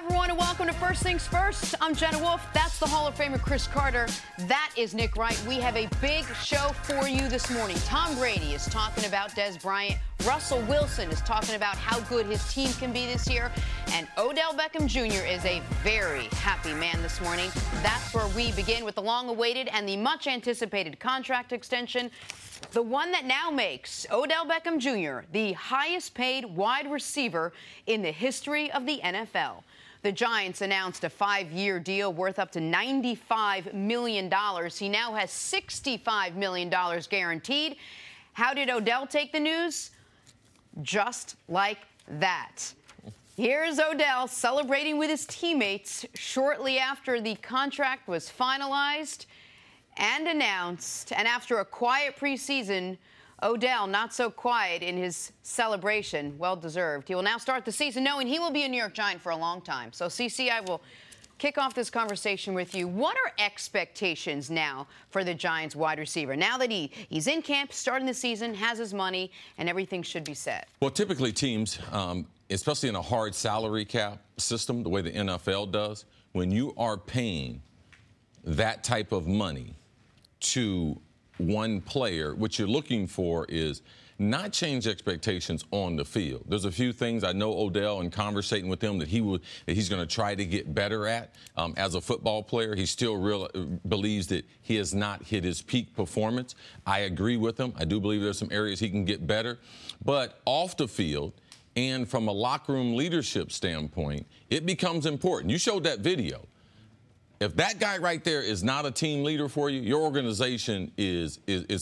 everyone, and welcome to First Things First. I'm Jenna Wolf. That's the Hall of Famer Chris Carter. That is Nick Wright. We have a big show for you this morning. Tom Brady is talking about Dez Bryant. Russell Wilson is talking about how good his team can be this year. And Odell Beckham Jr. is a very happy man this morning. That's where we begin with the long-awaited and the much-anticipated contract extension. The one that now makes Odell Beckham Jr. the highest-paid wide receiver in the history of the NFL. The Giants announced a 5-year deal worth up to $95 million. He now has $65 million guaranteed. How did Odell take the news? Just like that. Here's Odell celebrating with his teammates shortly after the contract was finalized and announced. And after a quiet preseason, Odell not so quiet in his celebration. Well-deserved. He will now start the season knowing he will be a New York Giant for a long time. So, CC, I will kick off this conversation with you. What are expectations now for the Giants wide receiver? Now that he's in camp, starting the season, has his money, and everything should be set. Well, typically teams, especially in a hard salary cap system, the way the NFL does, when you are paying that type of money to one player, what you're looking for is not change expectations on the field. There's a few things I know Odell, in conversating with him, that he's going to try to get better at as a football player. He still believes that he has not hit his peak performance. I agree with him. I do believe there's some areas he can get better. But off the field and from a locker room leadership standpoint, it becomes important. You showed that video. If that guy right there is not a team leader for you, your organization is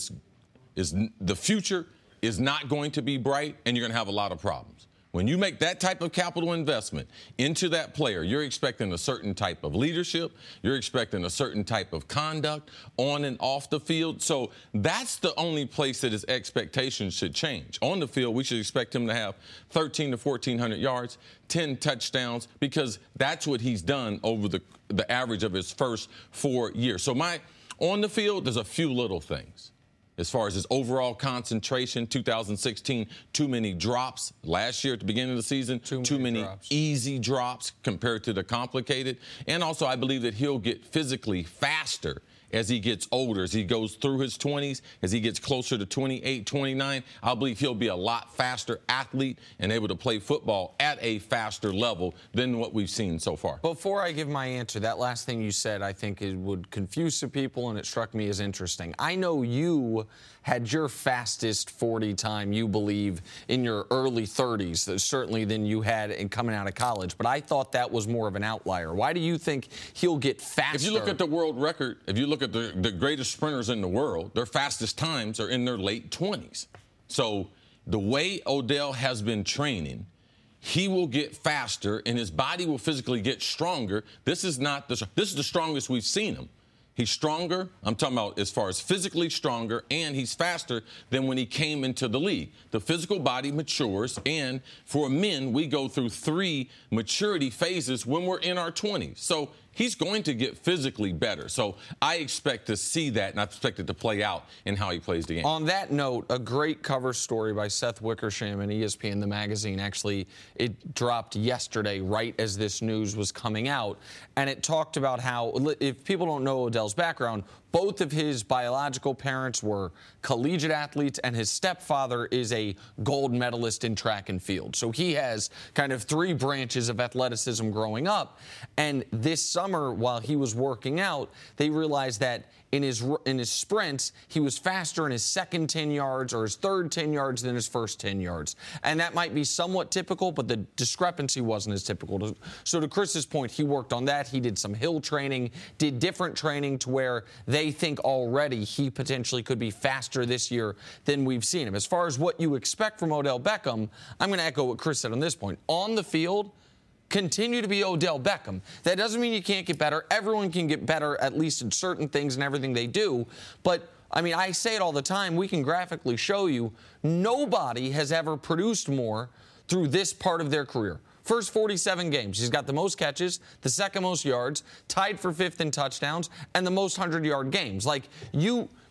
the future is not going to be bright, and you're going to have a lot of problems. When you make that type of capital investment into that player, you're expecting a certain type of leadership. You're expecting a certain type of conduct on and off the field. So that's the only place that his expectations should change. On the field, we should expect him to have 1,300 to 1,400 yards, 10 touchdowns, because that's what he's done over the average of his first 4 years. So on the field, there's a few little things. As far as his overall concentration, 2016, too many drops. Last year at the beginning of the season, too many easy drops compared to the complicated. And also, I believe that he'll get physically faster as he gets older, as he goes through his 20s, as he gets closer to 28, 29. I believe he'll be a lot faster athlete and able to play football at a faster level than what we've seen so far. Before I give my answer, that last thing you said, I think it would confuse some people, and it struck me as interesting. I know you had your fastest 40 time, you believe, in your early 30s, certainly than you had in coming out of college. But I thought that was more of an outlier. Why do you think he'll get faster? If you look at the world record, if you look at the greatest sprinters in the world, their fastest times are in their late 20s. So the way Odell has been training, he will get faster and his body will physically get stronger. This is the strongest we've seen him. He's stronger, I'm talking about as far as physically stronger, and he's faster than when he came into the league. The physical body matures, and for men, we go through 3 maturity phases when we're in our 20s. So he's going to get physically better. So I expect to see that, and I expect it to play out in how he plays the game. On that note, a great cover story by Seth Wickersham in ESPN, the magazine. Actually, it dropped yesterday right as this news was coming out. And it talked about how, if people don't know Odell's background, both of his biological parents were collegiate athletes, and his stepfather is a gold medalist in track and field. So he has kind of 3 branches of athleticism growing up. And this summer, while he was working out, they realized that in his sprints, he was faster in his second 10 yards or his third 10 yards than his first 10 yards. And that might be somewhat typical, but the discrepancy wasn't as typical. So to Chris's point, he worked on that. He did some hill training, did different training to where they think already he potentially could be faster this year than we've seen him. As far as what you expect from Odell Beckham, I'm going to echo what Chris said on this point. On the field, continue to be Odell Beckham. That doesn't mean you can't get better. Everyone can get better, at least in certain things and everything they do. But, I mean, I say it all the time. We can graphically show you nobody has ever produced more through this part of their career. First 47 games, he's got the most catches, the second most yards, tied for 5th in touchdowns, and the most 100-yard games. Like, you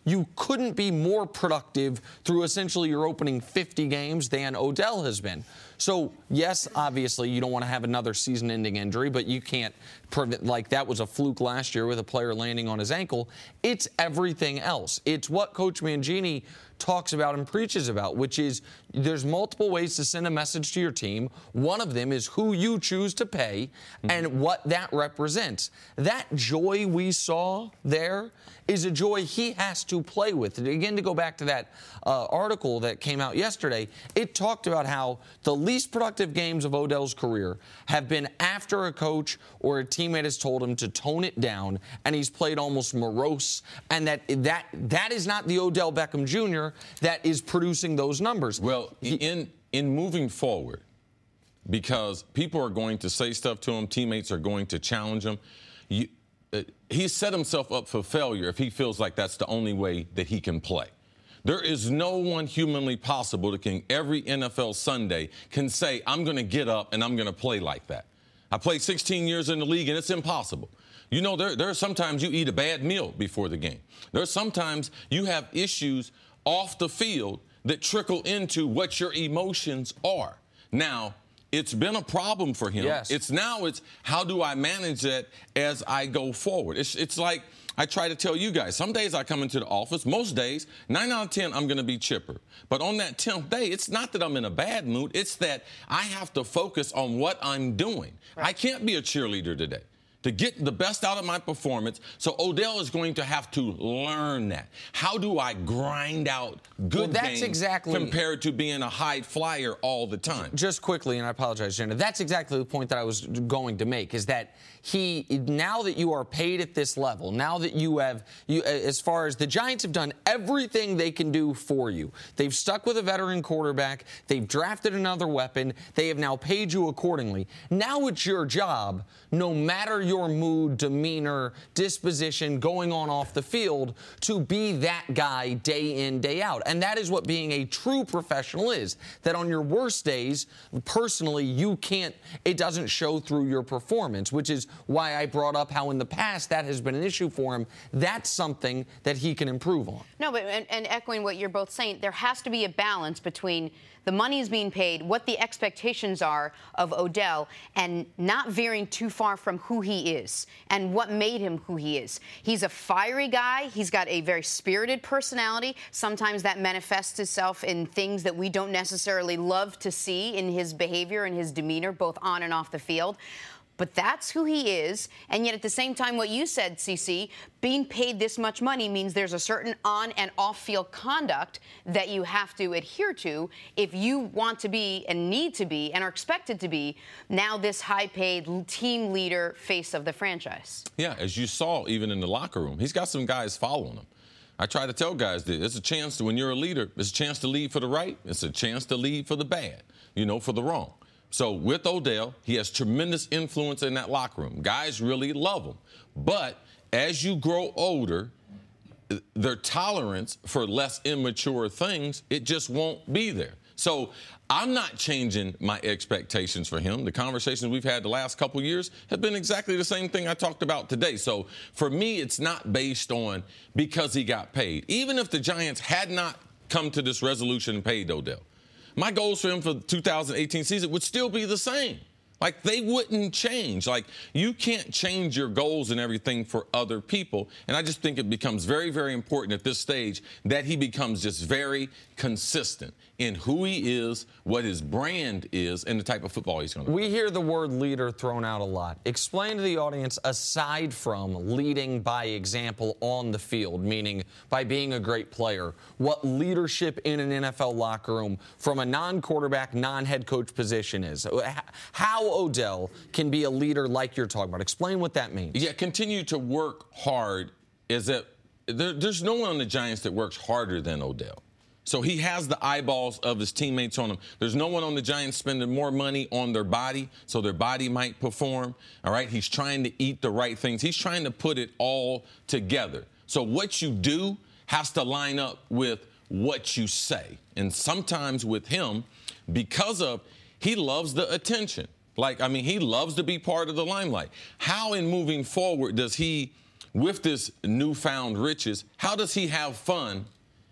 you couldn't be more productive through essentially your opening 50 games than Odell has been. So, yes, obviously, you don't want to have another season-ending injury, but you can't prevent, like that was a fluke last year with a player landing on his ankle. It's everything else. It's what Coach Mangini talks about and preaches about, which is there's multiple ways to send a message to your team. One of them is who you choose to pay and what that represents. That joy we saw there is a joy he has to play with. And again, to go back to that article that came out yesterday, it talked about how the least productive games of Odell's career have been after a coach or a teammate has told him to tone it down, and he's played almost morose, and that is not the Odell Beckham Jr. that is producing those numbers. Well, in moving forward, because people are going to say stuff to him, teammates are going to challenge him, he's set himself up for failure if he feels like that's the only way that he can play. There is no one humanly possible that can, every NFL Sunday, can say, I'm going to get up and I'm going to play like that. I played 16 years in the league, and it's impossible. You know, there are sometimes you eat a bad meal before the game. There are sometimes you have issues off the field that trickle into what your emotions are. Now, it's been a problem for him. Yes. It's how do I manage that as I go forward? It's like I try to tell you guys, some days I come into the office, most days, 9 out of 10, I'm going to be chipper. But on that 10th day, it's not that I'm in a bad mood. It's that I have to focus on what I'm doing. Right. I can't be a cheerleader today to get the best out of my performance. So Odell is going to have to learn that. How do I grind out good games compared to being a high flyer all the time? Just quickly, and I apologize, Jenna, that's exactly the point that I was going to make, is that now that you are paid at this level, now that as far as the Giants have done everything they can do for you. They've stuck with a veteran quarterback. They've drafted another weapon. They have now paid you accordingly. Now it's your job, no matter your mood, demeanor, disposition, going on off the field, to be that guy day in, day out. And that is what being a true professional is. That on your worst days, personally, it doesn't show through your performance, which is why I brought up how in the past that has been an issue for him. That's something that he can improve on. No, but and echoing what you're both saying, there has to be a balance between the money is being paid, what the expectations are of Odell, and not veering too far from who he is and what made him who he is. He's a fiery guy. He's got a very spirited personality. Sometimes that manifests itself in things that we don't necessarily love to see in his behavior and his demeanor, both on and off the field. But that's who he is. And yet at the same time, what you said, CC, being paid this much money means there's a certain on and off field conduct that you have to adhere to if you want to be and need to be and are expected to be now this high paid team leader, face of the franchise. Yeah, as you saw even in the locker room, he's got some guys following him. I try to tell guys that it's a chance when you're a leader, it's a chance to lead for the right. It's a chance to lead for the bad, for the wrong. So with Odell, he has tremendous influence in that locker room. Guys really love him. But as you grow older, their tolerance for less immature things, it just won't be there. So I'm not changing my expectations for him. The conversations we've had the last couple years have been exactly the same thing I talked about today. So for me, it's not based on because he got paid. Even if the Giants had not come to this resolution and paid Odell, my goals for him for the 2018 season would still be the same. Like, they wouldn't change. Like, you can't change your goals and everything for other people. And I just think it becomes very, very important at this stage that he becomes just very consistent in who he is, what his brand is, and the type of football he's going to play. We hear the word leader thrown out a lot. Explain to the audience, aside from leading by example on the field, meaning by being a great player, what leadership in an NFL locker room from a non-quarterback, non-head coach position is. How Odell can be a leader like you're talking about. Explain what that means. Yeah, continue to work hard. There's no one on the Giants that works harder than Odell. So he has the eyeballs of his teammates on him. There's no one on the Giants spending more money on their body so their body might perform. All right, he's trying to eat the right things. He's trying to put it all together. So what you do has to line up with what you say. And sometimes with him, because he loves the attention. He loves to be part of the limelight. How in moving forward does he with this newfound riches, how does he have fun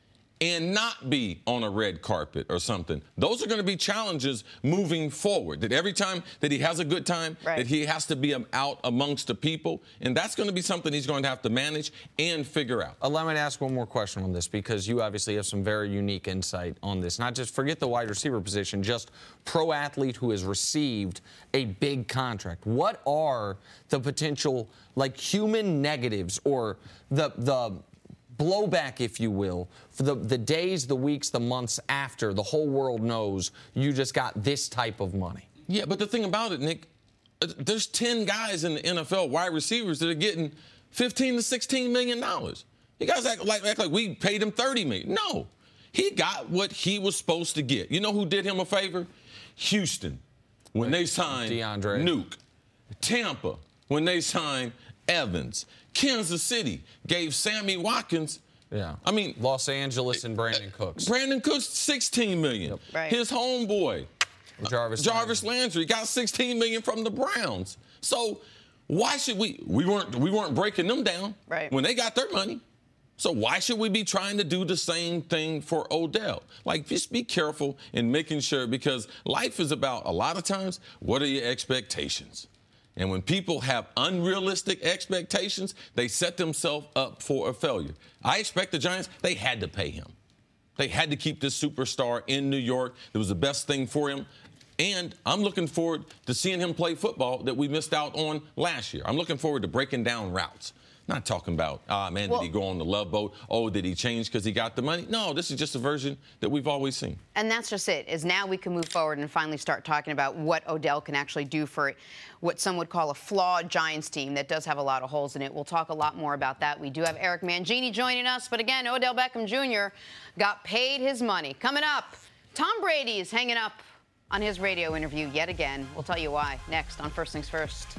and not be on a red carpet or something? Those are going to be challenges moving forward. That every time that he has a good time, that he has to be out amongst the people. And that's going to be something he's going to have to manage and figure out. Allow me to ask one more question on this, because you obviously have some very unique insight on this. Not just forget the wide receiver position, just pro athlete who has received a big contract. What are the potential, like, human negatives or the blowback, if you will, for the days, the weeks, the months after the whole world knows you just got this type of money? Yeah, but the thing about it, Nick, there's 10 guys in the NFL, wide receivers, that are getting $15 to $16 million. You guys act like we paid him $30 million. No, he got what he was supposed to get. You know who did him a favor? Houston, when they signed DeAndre. Nuke. Tampa, when they signed Evans. Kansas City gave Sammy Watkins. Yeah. I mean, Los Angeles and Brandon Cooks. Brandon Cooks, $16 million. Yep. Right. His homeboy, Jarvis Landry, got $16 million from the Browns. So why should we weren't breaking them down when they got their money. So why should we be trying to do the same thing for Odell? Like, just be careful in making sure, because life is about, a lot of times, what are your expectations? And when people have unrealistic expectations, they set themselves up for a failure. I expect the Giants, they had to pay him. They had to keep this superstar in New York. It was the best thing for him. And I'm looking forward to seeing him play football that we missed out on last year. I'm looking forward to breaking down routes. Not talking about, did he go on the Love Boat? Oh, did he change because he got the money? No, this is just a version that we've always seen. And that's just it, is now we can move forward and finally start talking about what Odell can actually do for what some would call a flawed Giants team that does have a lot of holes in it. We'll talk a lot more about that. We do have Eric Mangini joining us. But again, Odell Beckham Jr. got paid his money. Coming up, Tom Brady is hanging up on his radio interview yet again. We'll tell you why next on First Things First.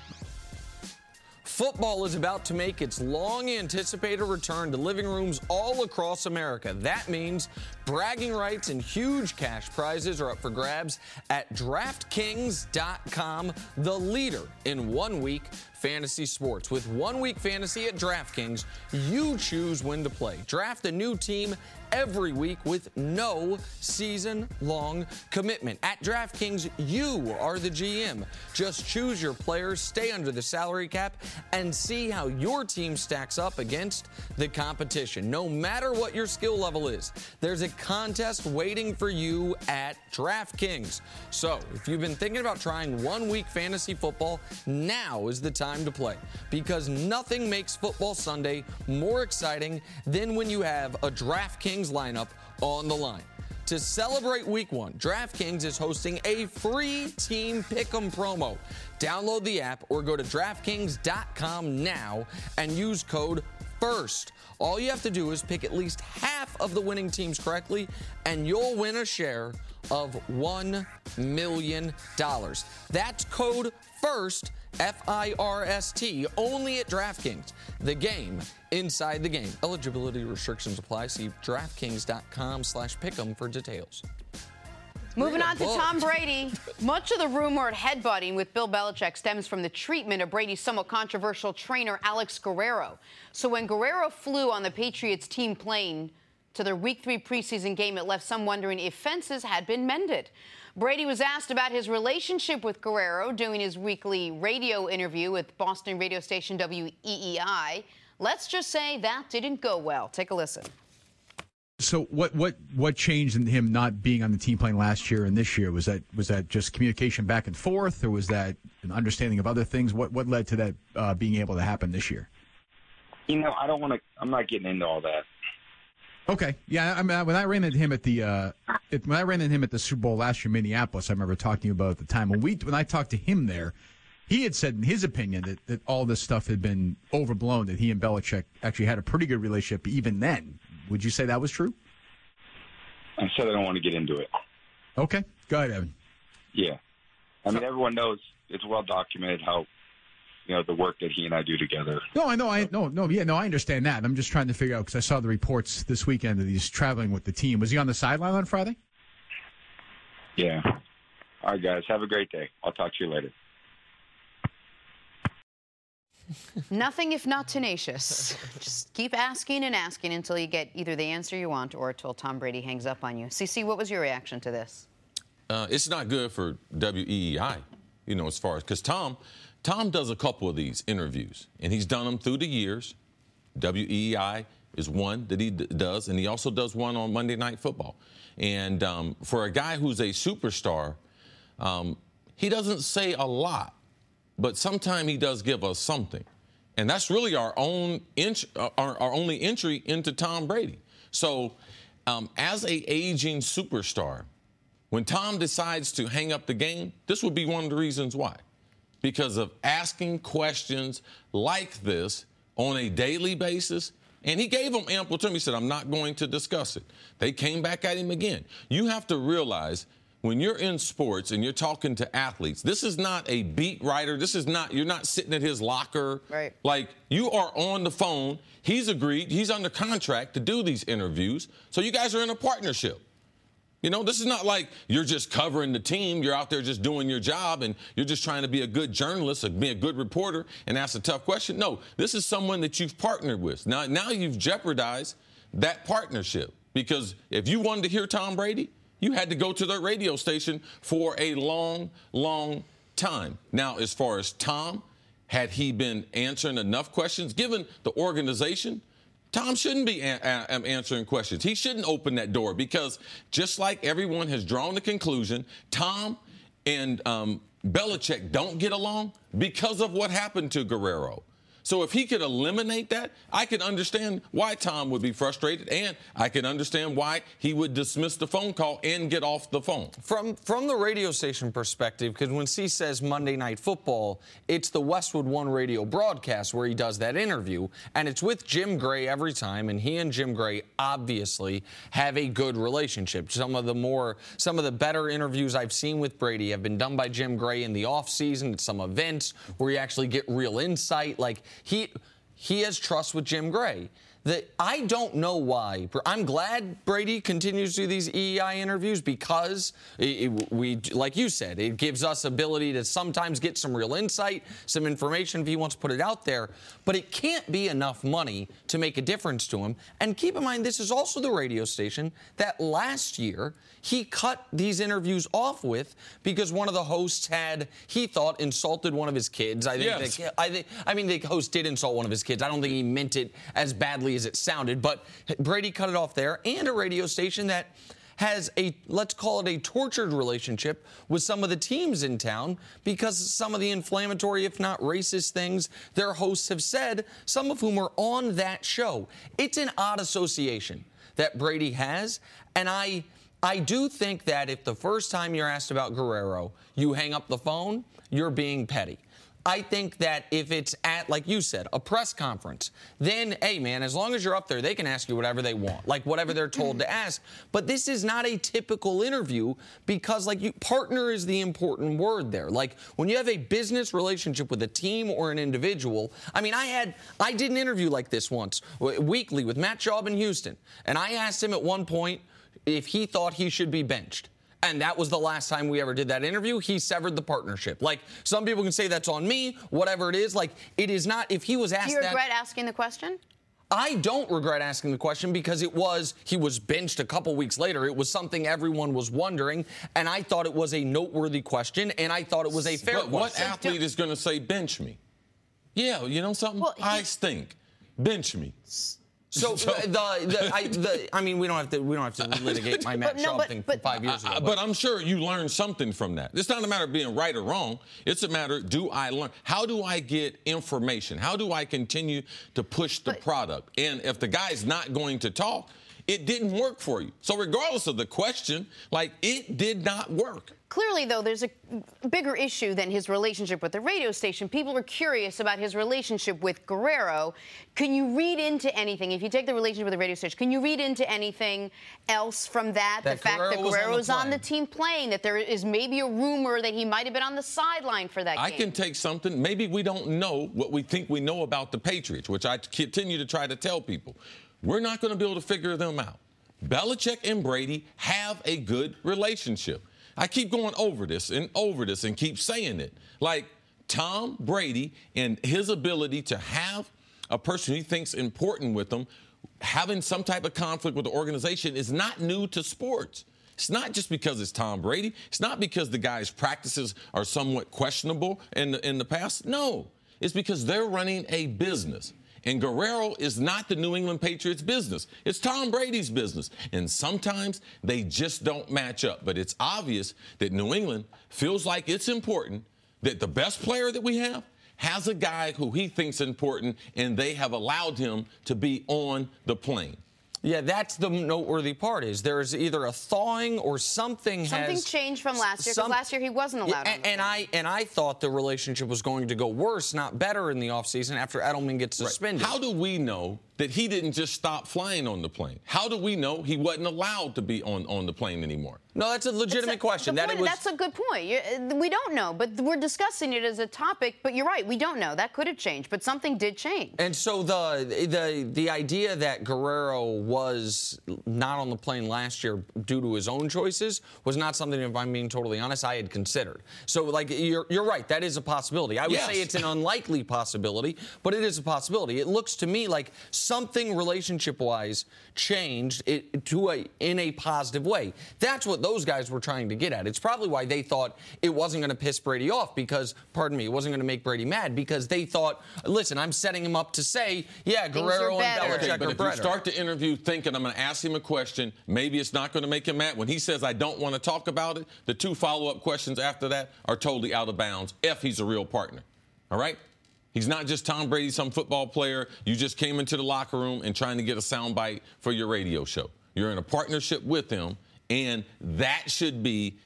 Football is about to make its long-anticipated return to living rooms all across America. That means bragging rights and huge cash prizes are up for grabs at DraftKings.com, the leader in one-week fantasy sports. With 1 week fantasy at DraftKings, you choose when to play. Draft a new team every week with no season-long commitment. At DraftKings, you are the GM. Just choose your players, stay under the salary cap, and see how your team stacks up against the competition. No matter what your skill level is, there's a contest waiting for you at DraftKings. So, if you've been thinking about trying 1 week fantasy football, now is the time to play, because nothing makes Football Sunday more exciting than when you have a DraftKings lineup on the line. To celebrate Week 1, DraftKings is hosting a free Team Pick'em promo. Download the app or go to DraftKings.com now and use code FIRST. All you have to do is pick at least half of the winning teams correctly, and you'll win a share of $1 million. That's code FIRST, F-I-R-S-T, only at DraftKings. The game inside the game. Eligibility restrictions apply. See DraftKings.com/pick'em for details. Moving on to Tom Brady. Much of the rumored headbutting with Bill Belichick stems from the treatment of Brady's somewhat controversial trainer, Alex Guerrero. So when Guerrero flew on the Patriots team plane to their Week 3 preseason game, it left some wondering if fences had been mended. Brady was asked about his relationship with Guerrero during his weekly radio interview with Boston radio station WEEI. Let's just say that didn't go well. Take a listen. So what changed in him not being on the team playing last year and this year? Was that just communication back and forth, or was that an understanding of other things? What led to that being able to happen this year? You know, I'm not getting into all that. Okay, yeah. I mean, when I ran into him at the Super Bowl last year in Minneapolis, I remember talking to you about it at the time. When I talked to him there, he had said in his opinion that all this stuff had been overblown. That he and Belichick actually had a pretty good relationship even then. Would you say that was true? I said I don't want to get into it. Okay, go ahead, Evan. Yeah, I mean, everyone knows, it's well documented how, the work that he and I do together. No, I know. I understand that. I'm just trying to figure out, because I saw the reports this weekend that he's traveling with the team. Was he on the sideline on Friday? Yeah. All right, guys. Have a great day. I'll talk to you later. Nothing if not tenacious. Just keep asking and asking until you get either the answer you want or until Tom Brady hangs up on you. CC, what was your reaction to this? It's not good for WEEI, as far as, because Tom does a couple of these interviews, and he's done them through the years. WEEI is one that he does, and he also does one on Monday Night Football. And for a guy who's a superstar, he doesn't say a lot, but sometimes he does give us something. And that's really our only entry into Tom Brady. So as a aging superstar, when Tom decides to hang up the game, this would be one of the reasons why. Because of asking questions like this on a daily basis. And he gave them ample time. He said, I'm not going to discuss it. They came back at him again. You have to realize when you're in sports and you're talking to athletes, this is not a beat writer. You're not sitting at his locker. Right. Like, you are on the phone. He's agreed. He's under contract to do these interviews. So you guys are in a partnership. This is not like you're just covering the team. You're out there just doing your job and you're just trying to be a good journalist or be a good reporter and ask a tough question. No, this is someone that you've partnered with. Now you've jeopardized that partnership, because if you wanted to hear Tom Brady, you had to go to their radio station for a long, long time. Now, as far as Tom, had he been answering enough questions, given the organization, Tom shouldn't be answering questions. He shouldn't open that door, because just like everyone has drawn the conclusion, Tom and Belichick don't get along because of what happened to Guerrero. So if he could eliminate that, I could understand why Tom would be frustrated, and I could understand why he would dismiss the phone call and get off the phone. From the radio station perspective, because when C says Monday Night Football, it's the Westwood One radio broadcast where he does that interview, and it's with Jim Gray every time, and he and Jim Gray obviously have a good relationship. Some of the better interviews I've seen with Brady have been done by Jim Gray in the offseason at some events where you actually get real insight. Like, he has trust with Jim Gray. I don't know why. I'm glad Brady continues to do these EEI interviews, because we, like you said, it gives us ability to sometimes get some real insight, some information if he wants to put it out there. But it can't be enough money to make a difference to him. And keep in mind, this is also the radio station that last year he cut these interviews off with because one of the hosts he thought, insulted one of his kids. Yes. The host did insult one of his kids. I don't think he meant it as badly as it sounded, but Brady cut it off there. And a radio station that has let's call it a tortured relationship with some of the teams in town, because some of the inflammatory, if not racist things their hosts have said, some of whom are on that show. It's an odd association that Brady has, and I do think that if the first time you're asked about Guerrero, you hang up the phone, you're being petty. I think that if it's at, like you said, a press conference, then, hey, man, as long as you're up there, they can ask you whatever they want, like whatever they're told to ask. But this is not a typical interview, because, partner is the important word there. Like, when you have a business relationship with a team or an individual, I did an interview like this once, weekly, with Matt Schaub in Houston. And I asked him at one point if he thought he should be benched. And that was the last time we ever did that interview. He severed the partnership. Like, some people can say that's on me, whatever it is. Like, it is not. If he was asked that. Do you regret asking the question? I don't regret asking the question, because he was benched a couple weeks later. It was something everyone was wondering, and I thought it was a noteworthy question, and I thought it was a fair question. What athlete is going to say, bench me? Yeah, you know something? Well, I stink. Bench me. So we don't have to litigate my Matt Schaub thing from 5 years ago. But I'm sure you learned something from that. It's not a matter of being right or wrong. It's a matter, do I learn? How do I get information? How do I continue to push the product? And if the guy's not going to talk, it didn't work for you. So regardless of the question, it did not work. Clearly, though, there's a bigger issue than his relationship with the radio station. People are curious about his relationship with Guerrero. Can you read into anything, if you take the relationship with the radio station, can you read into anything else from that? The fact that Guerrero's on the team playing, that there is maybe a rumor that he might have been on the sideline for that game. I can take something. Maybe we don't know what we think we know about the Patriots, which I continue to try to tell people. We're not going to be able to figure them out. Belichick and Brady have a good relationship. I keep going over this and keep saying it. Tom Brady and his ability to have a person he thinks important with him, having some type of conflict with the organization is not new to sports. It's not just because it's Tom Brady. It's not because the guy's practices are somewhat questionable in the past. No, it's because they're running a business. And Guerrero is not the New England Patriots business. It's Tom Brady's business. And sometimes they just don't match up. But it's obvious that New England feels like it's important that the best player that we have has a guy who he thinks important, and they have allowed him to be on the plane. Yeah, that's the noteworthy part is there's either a thawing or something changed from last year, because last year he wasn't allowed on the plane. And I thought the relationship was going to go worse, not better in the offseason after Edelman gets suspended. How do we know that he didn't just stop flying on the plane? How do we know he wasn't allowed to be on the plane anymore? No, that's a legitimate question. That's a good point. We don't know, but we're discussing it as a topic. But you're right, we don't know. That could have changed, but something did change. And so the idea that Guerrero was not on the plane last year due to his own choices was not something, if I'm being totally honest, I had considered. So, like, you're right. That is a possibility. I would say it's an unlikely possibility, but it is a possibility. It looks to me like something relationship-wise changed in a positive way. That's what those guys were trying to get at. It's probably why they thought it wasn't going to piss Brady off because, it wasn't going to make Brady mad because they thought, listen, I'm setting him up to say, yeah, Guerrero and Belichick but are if better. you start the interview thinking I'm going to ask him a question, maybe it's not going to make him mad. When he says I don't want to talk about it, the two follow-up questions after that are totally out of bounds if he's a real partner. All right? He's not just Tom Brady, some football player. You just came into the locker room and trying to get a soundbite for your radio show. You're in a partnership with him, and that should be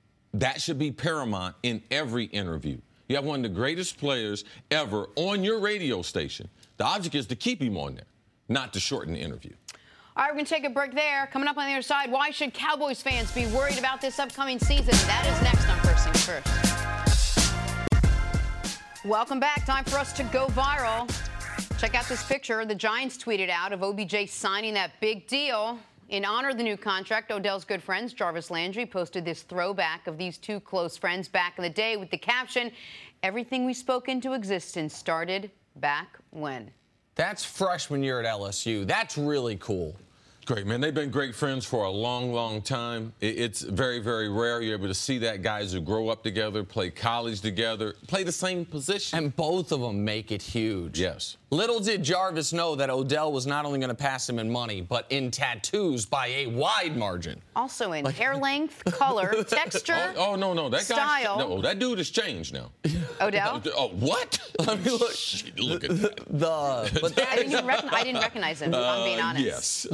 paramount in every interview. You have one of the greatest players ever on your radio station. The object is to keep him on there, not to shorten the interview. All right, we're going to take a break there. Coming up on the other side, why should Cowboys fans be worried about this upcoming season? That is next on First Things First. Welcome back. Time for us to go viral. Check out this picture the Giants tweeted out of OBJ signing that big deal. In honor of the new contract, Odell's good friends, Jarvis Landry, posted this throwback of these two close friends back in the day with the caption, "Everything we spoke into existence started back when." That's freshman year at LSU. That's really cool. Great, man. They've been great friends for a long, long time. It's very, very rare you're able to see that guys who grow up together, play college together, play the same position. And both of them make it huge. Yes. Little did Jarvis know that Odell was not only going to pass him in money, but in tattoos by a wide margin. Also in hair length, color, texture, no. That style. No, that dude has changed now. Odell? Oh, what? I mean, look. Look at that. But that I didn't recognize him, if I'm being honest. Yes.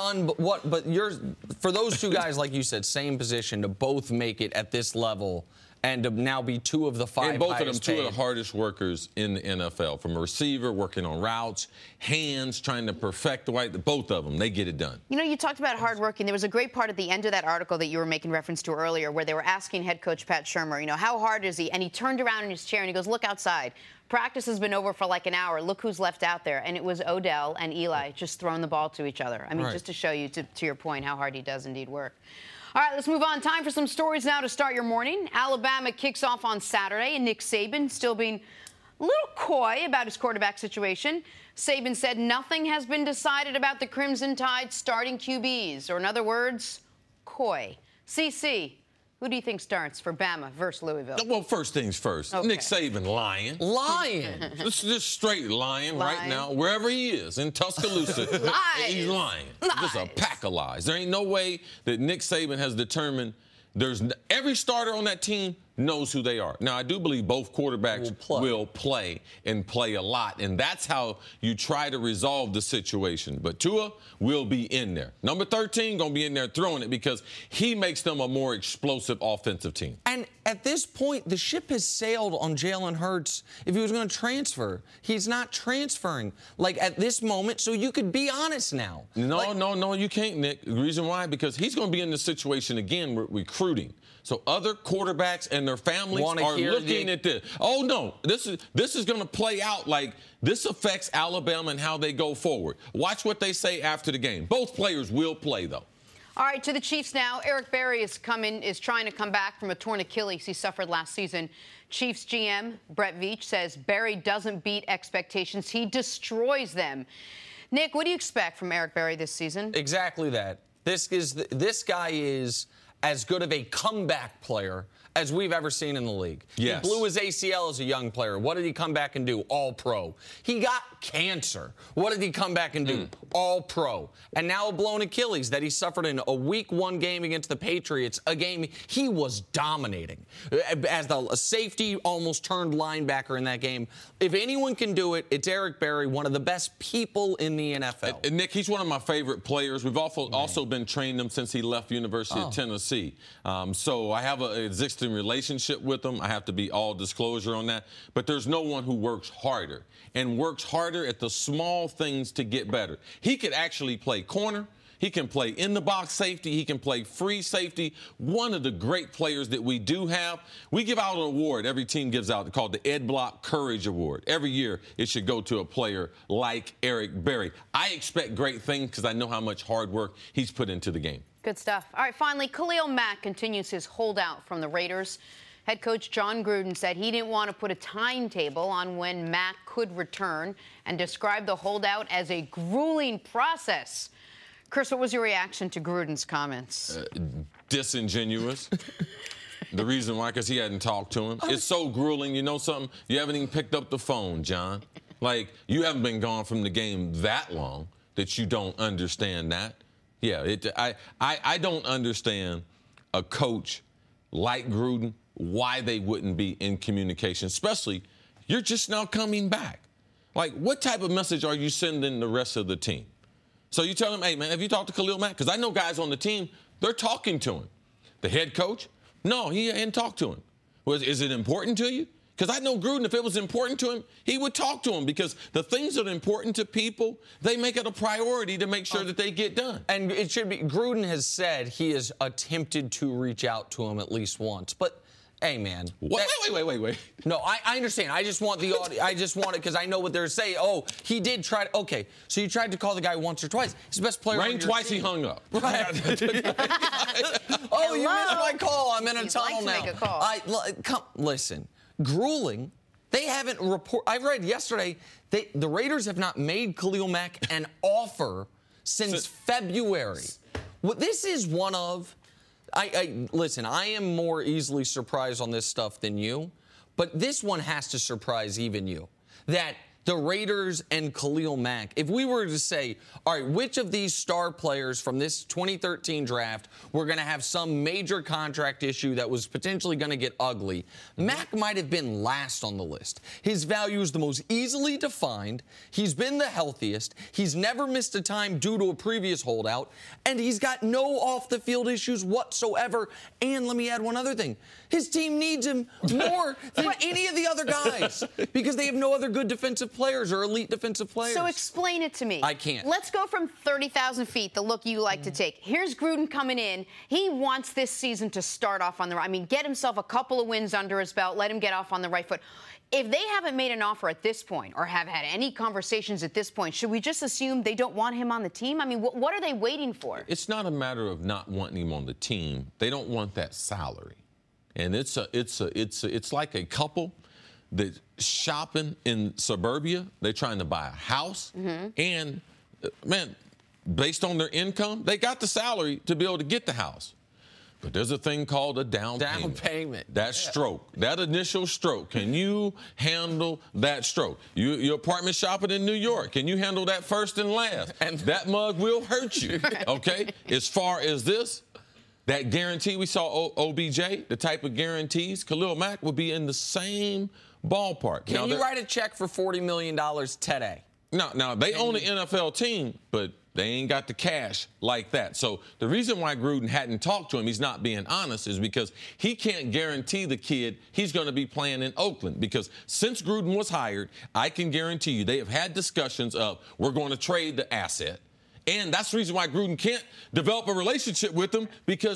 For those two guys, like you said, same position, to both make it at this level and to now be two of the five and both of them, highest two paid. of the hardest workers in the NFL. From a receiver, working on routes, hands, trying to perfect the white. Both of them, they get it done. You know, you talked about hard work, and there was a great part at the end of that article that you were making reference to earlier where they were asking head coach Pat Shurmur, how hard is he? And he turned around in his chair and he goes, look outside. Practice has been over for like an hour. Look who's left out there. And it was Odell and Eli just throwing the ball to each other. I mean, just to show you, to your point, how hard he does indeed work. All right, let's move on. Time for some stories now to start your morning. Alabama kicks off on Saturday, and Nick Saban still being a little coy about his quarterback situation. Saban said nothing has been decided about the Crimson Tide starting QBs, or in other words, coy. CC, who do you think starts for Bama versus Louisville? Well, first things first. Okay. Nick Saban lying. Just straight lying right now, wherever he is, in Tuscaloosa. He's lying. Just a pack of lies. There ain't no way that Nick Saban has determined every starter on that team knows who they are. Now, I do believe both quarterbacks will play and play a lot, and that's how you try to resolve the situation. But Tua will be in there. Number 13 going to be in there throwing it because he makes them a more explosive offensive team. And at this point, the ship has sailed on Jalen Hurts. If he was going to transfer, he's not transferring, at this moment, so you could be honest now. No, you can't, Nick. The reason why, because he's going to be in this situation again with recruiting. So other quarterbacks and their families are looking at this. Oh, no, this is going to play out like this affects Alabama and how they go forward. Watch what they say after the game. Both players will play, though. All right, to the Chiefs now. Eric Berry is trying to come back from a torn Achilles he suffered last season. Chiefs GM Brett Veach says Berry doesn't beat expectations. He destroys them. Nick, what do you expect from Eric Berry this season? Exactly that. This guy is as good of a comeback player as we've ever seen in the league. Yes. He blew his ACL as a young player. What did he come back and do? All-pro. He got cancer. What did he come back and do? All-pro. And now a blown Achilles that he suffered in a Week 1 game against the Patriots, a game he was dominating. As a safety, almost turned linebacker in that game. If anyone can do it, it's Eric Berry, one of the best people in the NFL. And Nick, he's one of my favorite players. We've also been training him since he left University of Tennessee. So I have an existing relationship with him. I have to be all disclosure on that. But there's no one who works harder and works harder at the small things to get better. He could actually play corner. He can play in the box safety. He can play free safety. One of the great players that we do have. We give out an award. Every team gives out called the Ed Block Courage Award. Every year it should go to a player like Eric Berry. I expect great things because I know how much hard work he's put into the game. Good stuff. All right, finally, Khalil Mack continues his holdout from the Raiders. Head coach John Gruden said he didn't want to put a timetable on when Mack could return and described the holdout as a grueling process. Chris, what was your reaction to Gruden's comments? Disingenuous. The reason why, because he hadn't talked to him. It's so grueling. You know something? You haven't even picked up the phone, John. Like, you haven't been gone from the game that long that you don't understand that. Yeah, I don't understand a coach like Gruden, why they wouldn't be in communication, especially you're just now coming back. Like, what type of message are you sending the rest of the team? So you tell them, hey, man, have you talked to Khalil Mack? Because I know guys on the team, they're talking to him. The head coach? No, he hadn't talked to him. Is it important to you? Because I know Gruden, if it was important to him, he would talk to him because the things that are important to people, they make it a priority to make sure that they get done. And it should be, Gruden has said he has attempted to reach out to him at least once. But, hey, man. Wait. No, I understand. I just want the audio. I just want it because I know what they're saying. Oh, he did try to. Okay, so you tried to call the guy once or twice. He's the best player on your twice, team. he hung up. Right. Oh, you missed my call. I'm in a tunnel now. Make a call. Listen. Grueling. They haven't I read yesterday the Raiders have not made Khalil Mack an offer since February. Well, this is one of. Listen, I am more easily surprised on this stuff than you, but this one has to surprise even you. That the Raiders and Khalil Mack, if we were to say, all right, which of these star players from this 2013 draft were going to have some major contract issue that was potentially going to get ugly, Mack might have been last on the list. His value is the most easily defined. He's been the healthiest. He's never missed a time due to a previous holdout, and he's got no off-the-field issues whatsoever. And let me add one other thing. His team needs him more than any of the other guys because they have no other good defensive players or elite defensive players. So explain it to me. I can't. Let's go from 30,000 feet, the look you like to take. Here's Gruden coming in. He wants this season to start off on the right. I mean, get himself a couple of wins under his belt. Let him get off on the right foot. If they haven't made an offer at this point or have had any conversations at this point, should we just assume they don't want him on the team? I mean, what are they waiting for? It's not a matter of not wanting him on the team. They don't want that salary. And it's like a couple that's shopping in suburbia. They're trying to buy a house. And, man, based on their income, they got the salary to be able to get the house. But there's a thing called a down payment. That stroke, that initial stroke. Can you handle that stroke? Your apartment shopping in New York. Can you handle that first and last? And that mug will hurt you, okay? As far as this, that guarantee we saw OBJ, the type of guarantees, Khalil Mack would be in the same ballpark. Can you write a check for $40 million today? Now they own an NFL team, but they ain't got the cash like that. So the reason why Gruden hadn't talked to him, he's not being honest, is because he can't guarantee the kid he's going to be playing in Oakland. Because since Gruden was hired, I can guarantee you they have had discussions of we're going to trade the asset. And that's the reason why Gruden can't develop a relationship with him, because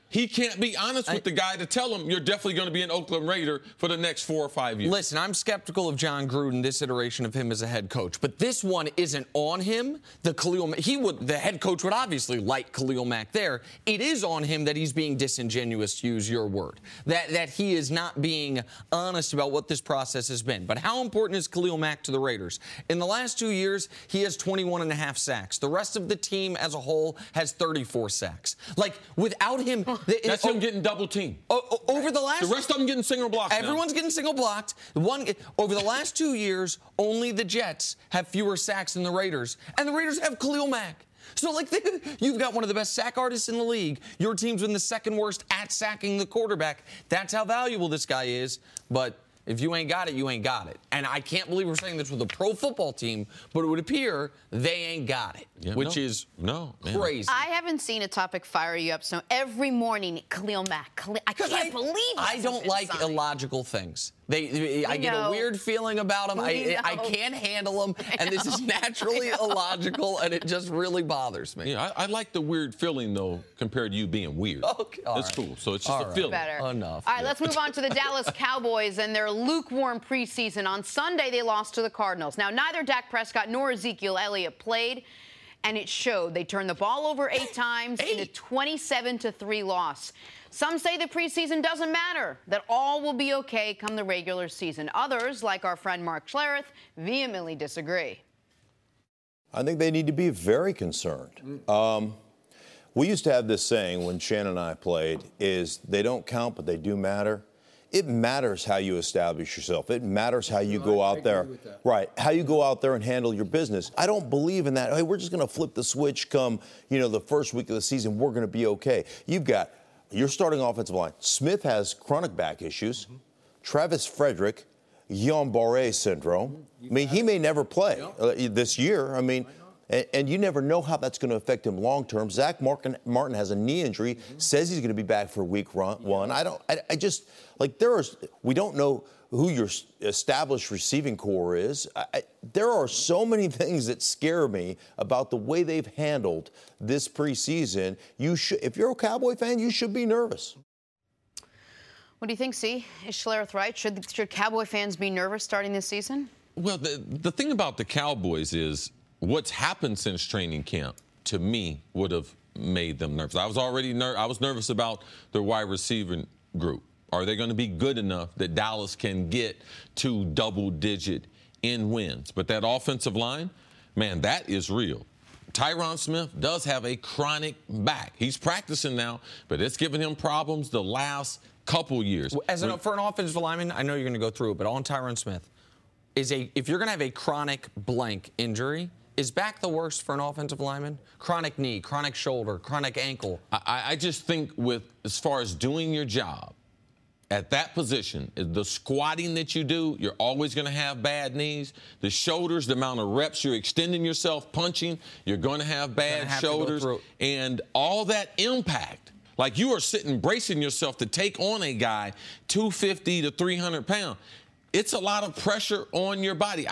he can't be honest with the guy to tell him you're definitely going to be an Oakland Raider for the next 4 or 5 years. Listen, I'm skeptical of John Gruden, this iteration of him as a head coach, but this one isn't on him. The head coach would obviously like Khalil Mack there. It is on him that he's being disingenuous, to use your word, that he is not being honest about what this process has been. But how important is Khalil Mack to the Raiders? In the last 2 years, he has 21.5 sacks. The rest of the team as a whole has 34 sacks. Like, without him... That's him getting double teamed. Over the last... The rest of them getting single blocked. Everyone's getting single blocked. Over the last 2 years, only the Jets have fewer sacks than the Raiders. And the Raiders have Khalil Mack. So, you've got one of the best sack artists in the league. Your team's been the second worst at sacking the quarterback. That's how valuable this guy is. But if you ain't got it, you ain't got it. And I can't believe we're saying this with a pro football team, but it would appear they ain't got it, which is crazy. I haven't seen a topic fire you up so every morning, Khalil Mack. I can't believe it. I don't like illogical things. I get a weird feeling about them. I can't handle them, and this is naturally illogical, and it just really bothers me. Yeah, I like the weird feeling, though, compared to you being weird. Okay, it's cool. So it's just a feeling. Better. Enough. All right, let's move on to the Dallas Cowboys and their lukewarm preseason. On Sunday, they lost to the Cardinals. Now, neither Dak Prescott nor Ezekiel Elliott played, and it showed. They turned the ball over 8 times in a 27-3 loss. Some say the preseason doesn't matter, that all will be okay come the regular season. Others, like our friend Mark Schlereth, vehemently disagree. I think they need to be very concerned. We used to have this saying when Shannon and I played, is they don't count, but they do matter. It matters how you establish yourself. It matters how you go out there. Right, how you go out there and handle your business. I don't believe in that, hey, we're just going to flip the switch come, the first week of the season, we're going to be okay. You've got your starting offensive line. Smith has chronic back issues. Travis Frederick, Guillain-Barré syndrome. I mean, he may never play this year. I mean, and you never know how that's going to affect him long term. Zach Martin has a knee injury, says he's going to be back for week 1. We don't know who your established receiving core is. There are so many things that scare me about the way they've handled this preseason. If you're a Cowboy fan, you should be nervous. What do you think, C? Is Schlereth right? Should Cowboy fans be nervous starting this season? Well, the thing about the Cowboys is what's happened since training camp, to me, would have made them nervous. I was already I was nervous about their wide receiver group. Are they going to be good enough that Dallas can get to double-digit in wins? But that offensive line, man, that is real. Tyron Smith does have a chronic back. He's practicing now, but it's given him problems the last couple years. For an offensive lineman, I know you're going to go through it, but on Tyron Smith, if you're going to have a chronic blank injury, is back the worst for an offensive lineman? Chronic knee, chronic shoulder, chronic ankle. I just think as far as doing your job, at that position, the squatting that you do, you're always going to have bad knees. The shoulders, the amount of reps you're extending yourself, punching, you're going to have bad shoulders. And all that impact, like you are sitting bracing yourself to take on a guy 250 to 300 pounds. It's a lot of pressure on your body.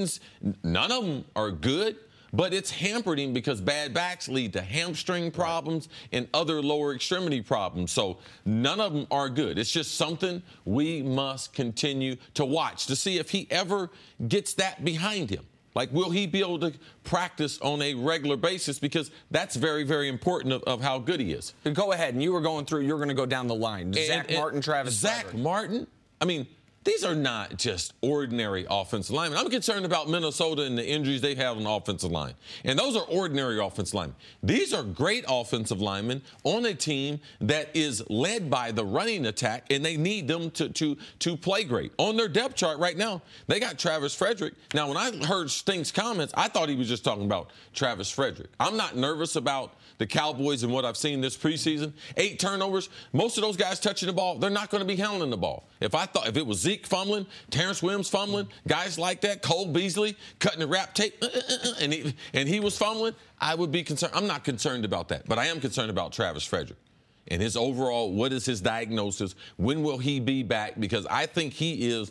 None of them are good, but it's hampered him because bad backs lead to hamstring problems and other lower extremity problems. So none of them are good. It's just something we must continue to watch to see if he ever gets that behind him. Like, will he be able to practice on a regular basis? Because that's very, very important of how good he is. Go ahead. And you're going to go down the line. Zach Martin, Travis Frederick. Martin, I mean, these are not just ordinary offensive linemen. I'm concerned about Minnesota and the injuries they have on the offensive line. And those are ordinary offensive linemen. These are great offensive linemen on a team that is led by the running attack, and they need them to play great. On their depth chart right now, they got Travis Frederick. Now, when I heard Stink's comments, I thought he was just talking about Travis Frederick. I'm not nervous about the Cowboys and what I've seen this preseason. 8 turnovers. Most of those guys touching the ball, they're not going to be handling the ball. If it was Zeke fumbling, Terrence Williams fumbling, guys like that, Cole Beasley cutting the rap tape, and he was fumbling, I would be concerned. I'm not concerned about that, but I am concerned about Travis Frederick and his overall, what is his diagnosis? When will he be back? Because I think he is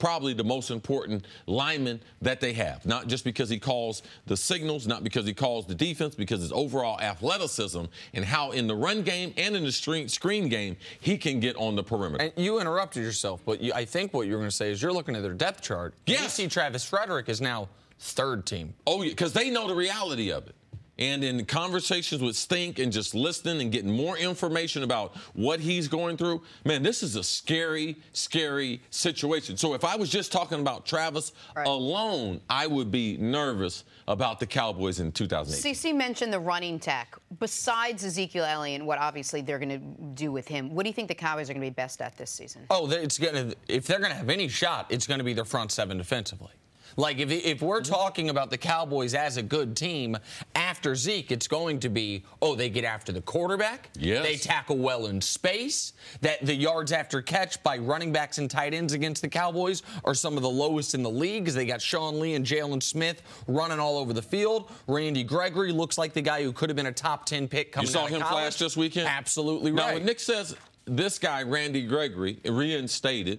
probably the most important lineman that they have. Not just because he calls the signals, not because he calls the defense, because his overall athleticism and how in the run game and in the screen game he can get on the perimeter. And you interrupted yourself, but I think what you're going to say is you're looking at their depth chart. Yes. You see Travis Frederick is now third team. Oh, yeah, because they know the reality of it. And in conversations with Stink and just listening and getting more information about what he's going through, man, this is a scary, scary situation. So if I was just talking about Travis alone, I would be nervous about the Cowboys in 2008. CC mentioned the running tech. Besides Ezekiel Elliott, what obviously they're going to do with him, what do you think the Cowboys are going to be best at this season? Oh, if they're going to have any shot, it's going to be their front seven defensively. Like, if we're talking about the Cowboys as a good team, after Zeke, it's going to be, they get after the quarterback. Yes. They tackle well in space. That the yards after catch by running backs and tight ends against the Cowboys are some of the lowest in the league, because they got Sean Lee and Jalen Smith running all over the field. Randy Gregory looks like the guy who could have been a top 10 pick coming out of college. You saw him flash this weekend? Absolutely right. Now, when Nick says this guy, Randy Gregory, reinstated,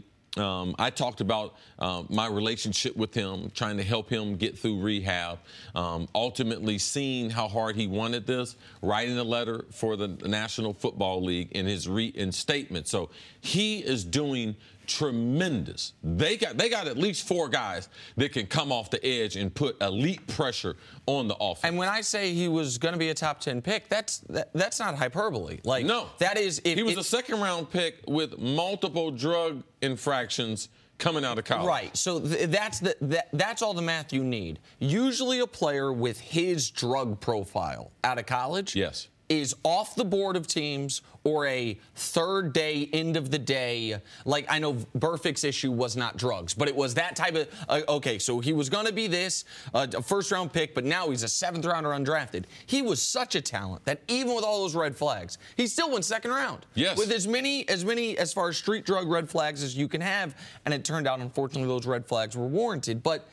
I talked about my relationship with him, trying to help him get through rehab, ultimately seeing how hard he wanted this, writing a letter for the National Football League in his reinstatement. So he is doing tremendous. They got at least 4 guys that can come off the edge and put elite pressure on the offense. And when I say he was going to be a top 10 pick, that's not hyperbole. Like, no, that is he was a second-round pick with multiple drug infractions coming out of college. Right. So that's all the math you need. Usually a player with his drug profile out of college is off the board of teams or a third day, end of the day. Like, I know Burfict's issue was not drugs, but it was that type of, so he was going to be this, a first-round pick, but now he's a seventh-rounder undrafted. He was such a talent that even with all those red flags, he still went second round. Yes. With as many as far as street drug red flags as you can have, and it turned out, unfortunately, those red flags were warranted. But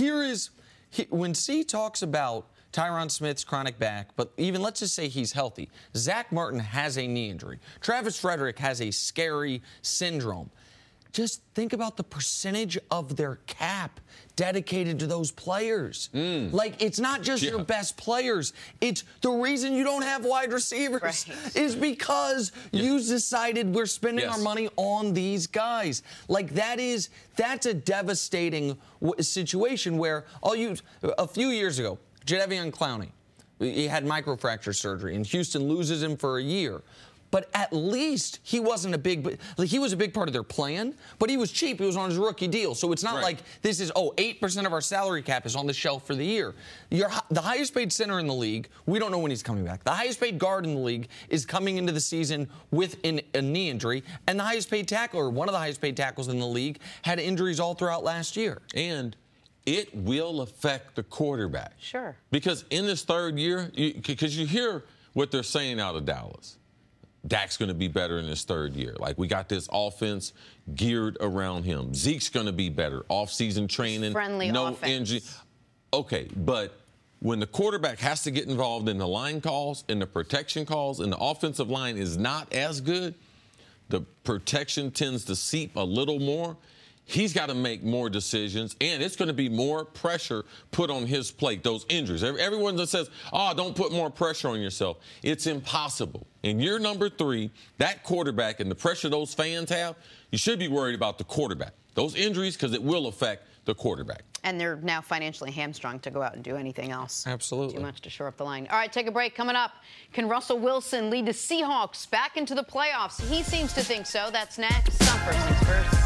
when C talks about Tyron Smith's chronic back, but even let's just say he's healthy. Zach Martin has a knee injury. Travis Frederick has a scary syndrome. Just think about the percentage of their cap dedicated to those players. Like, it's not just your best players. It's the reason you don't have wide receivers is because you decided we're spending our money on these guys. Like, that's a devastating situation where a few years ago, Jadeveon Clowney, he had microfracture surgery, and Houston loses him for a year. But at least he wasn't he was a big part of their plan, but he was cheap. He was on his rookie deal. So it's not like this is, 8% of our salary cap is on the shelf for the year. The highest paid center in the league, we don't know when he's coming back. The highest paid guard in the league is coming into the season with a knee injury. And the highest paid tackle, or one of the highest paid tackles in the league, had injuries all throughout last year. And it will affect the quarterback. Sure. Because in this third year, because you hear what they're saying out of Dallas. Dak's going to be better in his third year. Like, we got this offense geared around him. Zeke's going to be better. Off-season training. Friendly no offense. injury. Okay, but when the quarterback has to get involved in the line calls, in the protection calls, and the offensive line is not as good, the protection tends to seep a little more. He's got to make more decisions, and it's going to be more pressure put on his plate, those injuries. Everyone that says, don't put more pressure on yourself, it's impossible. In year number 3, that quarterback and the pressure those fans have, you should be worried about the quarterback. Those injuries, because it will affect the quarterback. And they're now financially hamstrung to go out and do anything else. Absolutely. Too much to shore up the line. All right, take a break. Coming up, can Russell Wilson lead the Seahawks back into the playoffs? He seems to think so. That's next. Some First Things First.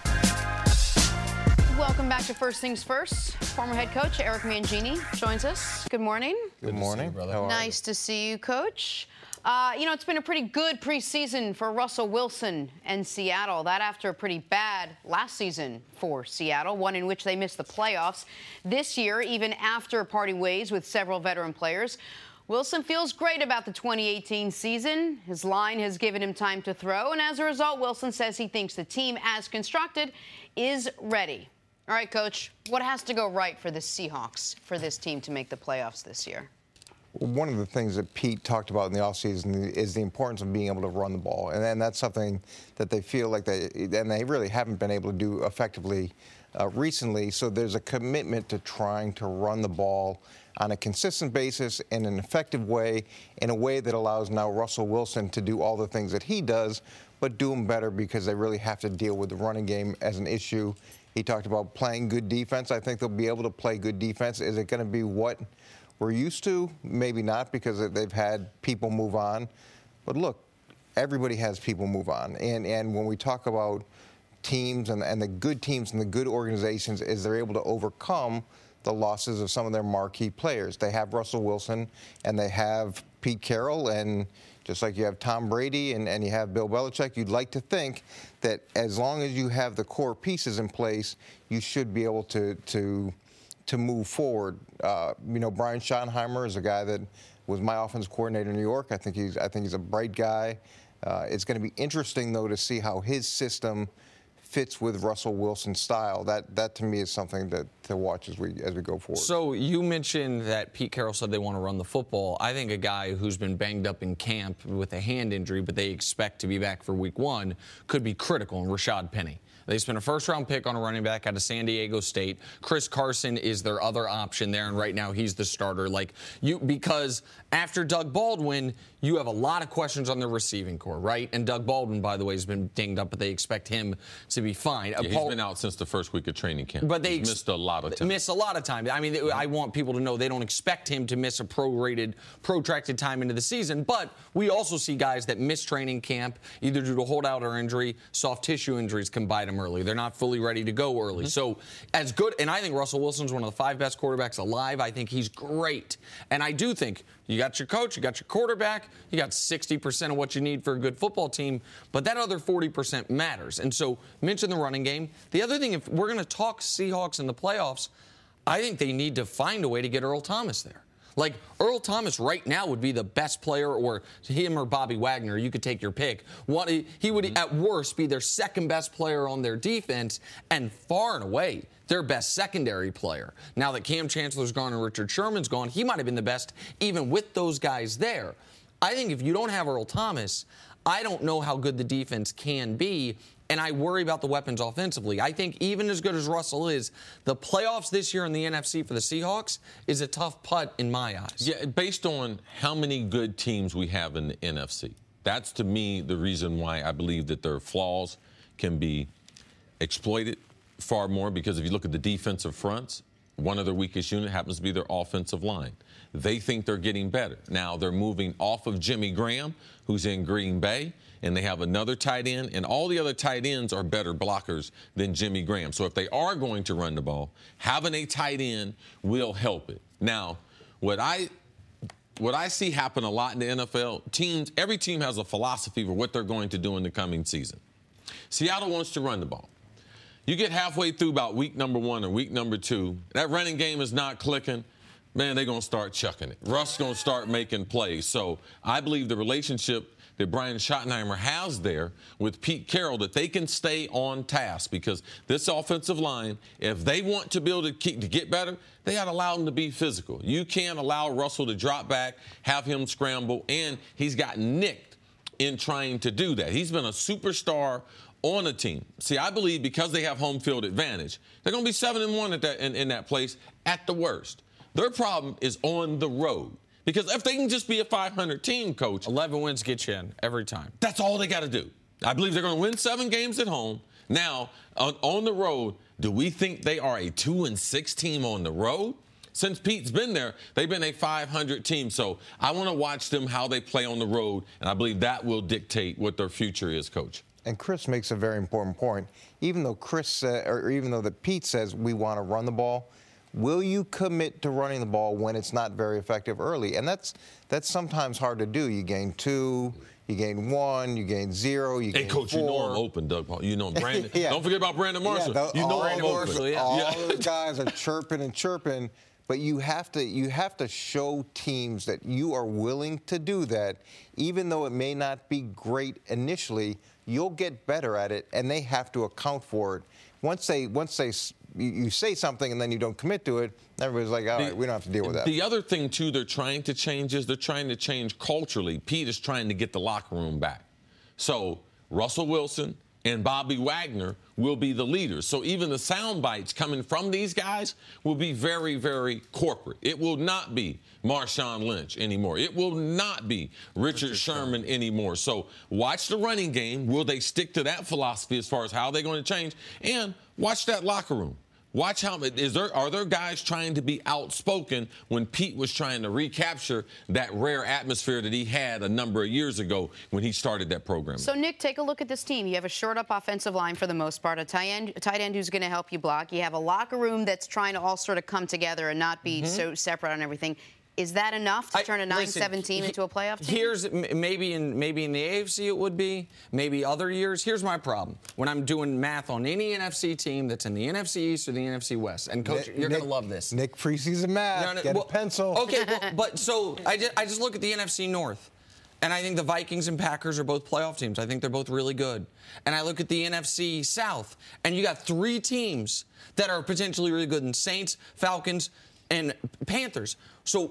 Welcome back to First Things First. Former head coach Eric Mangini joins us. Good morning. Good morning, brother. Nice to see you, Coach. It's been a pretty good preseason for Russell Wilson and Seattle. That after a pretty bad last season for Seattle, one in which they missed the playoffs. This year, even after parting ways with several veteran players, Wilson feels great about the 2018 season. His line has given him time to throw, and as a result, Wilson says he thinks the team, as constructed, is ready. All right, Coach, what has to go right for the Seahawks for this team to make the playoffs this year? One of the things that Pete talked about in the offseason is the importance of being able to run the ball. And that's something that they feel like they really haven't been able to do effectively recently. So there's a commitment to trying to run the ball on a consistent basis in an effective way, in a way that allows now Russell Wilson to do all the things that he does, but do them better because they really have to deal with the running game as an issue. He talked about playing good defense. I think they'll be able to play good defense. Is it going to be what we're used to? Maybe not, because they've had people move on. But look, everybody has people move on. And when we talk about teams and the good teams and the good organizations, is they're able to overcome the losses of some of their marquee players. They have Russell Wilson and they have Pete Carroll, and just like you have Tom Brady and you have Bill Belichick, you'd like to think that as long as you have the core pieces in place, you should be able to move forward. Brian Schottenheimer is a guy that was my offensive coordinator in New York. I think he's a bright guy. It's going to be interesting, though, to see how his system fits with Russell Wilson's style. That to me is something to watch as we go forward. So you mentioned that Pete Carroll said they want to run the football. I think a guy who's been banged up in camp with a hand injury, but they expect to be back for week 1, could be critical in Rashad Penny. They spent a first-round pick on a running back out of San Diego State. Chris Carson is their other option there, and right now he's the starter. Because after Doug Baldwin, you have a lot of questions on the receiving corps, right? And Doug Baldwin, by the way, has been dinged up, but they expect him to be fine. Yeah, he's been out since the first week of training camp. But they missed a lot of time. I mean, I want people to know they don't expect him to miss a protracted time into the season. But we also see guys that miss training camp either due to holdout or injury. Soft tissue injuries can bite them early. They're not fully ready to go early. So as good, and I think Russell Wilson's one of the 5 best quarterbacks alive. I think he's great. And I do think you got your coach, you got your quarterback, you got 60% of what you need for a good football team, but that other 40% matters. And so mention the running game. The other thing, if we're going to talk Seahawks in the playoffs, I think they need to find a way to get Earl Thomas there. Like, Earl Thomas right now would be the best player, or him or Bobby Wagner. You could take your pick. He would, at worst, be their second best player on their defense, and far and away their best secondary player. Now that Cam Chancellor's gone and Richard Sherman's gone, he might have been the best even with those guys there. I think if you don't have Earl Thomas, I don't know how good the defense can be. And I worry about the weapons offensively. I think even as good as Russell is, the playoffs this year in the NFC for the Seahawks is a tough putt in my eyes. Yeah, based on how many good teams we have in the NFC. That's, to me, the reason why I believe that their flaws can be exploited far more, because if you look at the defensive fronts, one of their weakest unit happens to be their offensive line. They think they're getting better. Now they're moving off of Jimmy Graham, who's in Green Bay, and they have another tight end, and all the other tight ends are better blockers than Jimmy Graham. So if they are going to run the ball, having a tight end will help it. Now, what I see happen a lot in the NFL, every team has a philosophy for what they're going to do in the coming season. Seattle wants to run the ball. You get halfway through about week number 1 or week number 2, that running game is not clicking, man, they're going to start chucking it. Russ is going to start making plays. So I believe the relationship that Brian Schottenheimer has there with Pete Carroll, that they can stay on task, because this offensive line, if they want to build to get better, they got to allow them to be physical. You can't allow Russell to drop back, have him scramble, and he's got nicked in trying to do that. He's been a superstar on a team. See, I believe because they have home field advantage, they're going to be 7-1 in that place at the worst. Their problem is on the road. Because if they can just be a 500 team, Coach, 11 wins get you in every time. That's all they got to do. I believe they're going to win 7 games at home. Now, on the road, do we think they are a 2-6 team on the road? Since Pete's been there, they've been a 500 team. So I want to watch them, how they play on the road, and I believe that will dictate what their future is, Coach. And Chris makes a very important point. Even though Pete says we want to run the ball, will you commit to running the ball when it's not very effective early? And that's sometimes hard to do. You gain 2, you gain 1, you gain 0, you gain 4. Hey, Coach, you know I'm open, Doug Paul. You know Brandon. Yeah. Don't forget about Brandon Marshall. Yeah, you know I'm open. All those guys are chirping and chirping. But you have to show teams that you are willing to do that, even though it may not be great initially. You'll get better at it, and they have to account for it. Once they you say something and then you don't commit to it, everybody's like, all right, we don't have to deal with that. The other thing, too, they're trying to change is they're trying to change culturally. Pete is trying to get the locker room back. So Russell Wilson and Bobby Wagner will be the leaders. So even the sound bites coming from these guys will be very, very corporate. It will not be Marshawn Lynch anymore. It will not be Richard Sherman anymore. So watch the running game. Will they stick to that philosophy as far as how they're going to change? And watch that locker room. Watch how are there guys trying to be outspoken when Pete was trying to recapture that rare atmosphere that he had a number of years ago when he started that program. So, Nick, take a look at this team. You have a short up offensive line for the most part, a tight end who's going to help you block. You have a locker room that's trying to all sort of come together and not be so separate on everything. Is that enough to turn a 9-7 team into a playoff team? Here's maybe in the AFC it would be, maybe other years. Here's my problem. When I'm doing math on any NFC team that's in the NFC East or the NFC West, and Coach, you're going to love this. Nick, preseason math, get a pencil. Okay, but so I just look at the NFC North, and I think the Vikings and Packers are both playoff teams. I think they're both really good. And I look at the NFC South, and you got 3 teams that are potentially really good, in Saints, Falcons, and Panthers. So